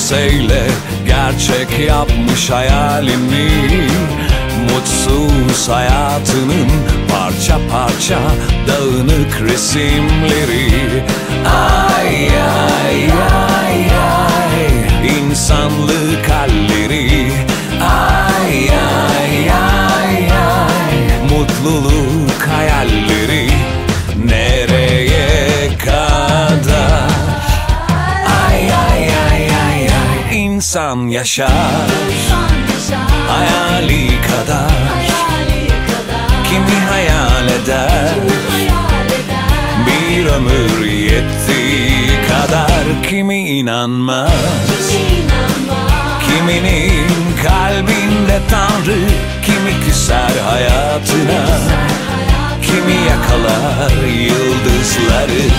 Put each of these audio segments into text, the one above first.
söyle, gerçek yapmış hayalini. Mutsuz hayatının parça parça dağınık resimleri. Ay ay ay ay, insanlık halleri. Ay ay ay ay, mutluluk hayalleri. Nereye kadar? Ay ay ay ay ay, insan yaşar hayali kadar. Kimi hayal eder bir ömür yettiği kadar. Kimi inanmaz, kiminin kalbinde Tanrı. Kimi küser hayatına, kimi yakalar yıldızları.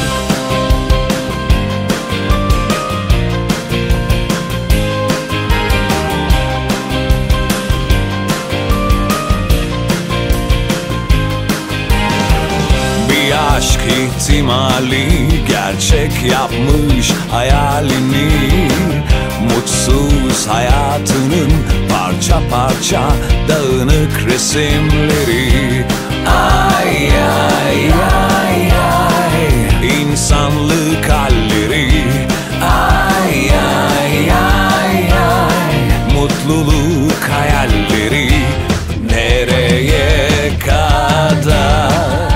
Aşk ihtimali gerçek yapmış hayalini. Mutsuz hayatının parça parça dağınık resimleri. Ay ay ay ay, insanlık halleri. Ay ay ay ay, mutluluk hayalleri. Nereye kadar?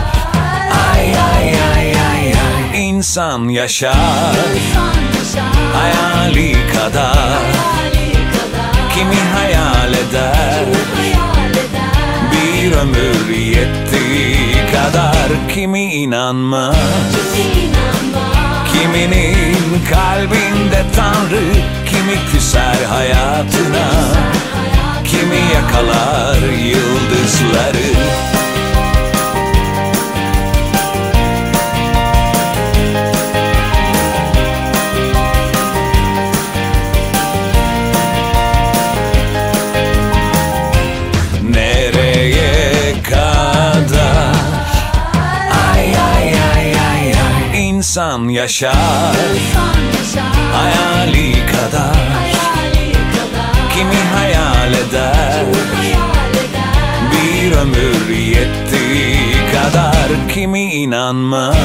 İnsan yaşar hayali kadar. Kimi hayal eder bir ömür yettiği kadar. Kimi inanmaz, kiminin kalbinde Tanrı. Kimi küser hayatına, kimi yakalar yıldızları. İnsan yaşar hayali kadar. Kimi hayal eder bir ömür yettiği kadar. Kimi inanmaz,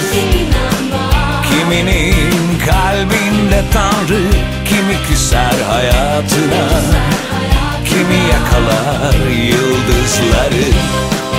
kiminin kalbinde Tanrı. Kimi küser hayatına, kimi yakalar yıldızları.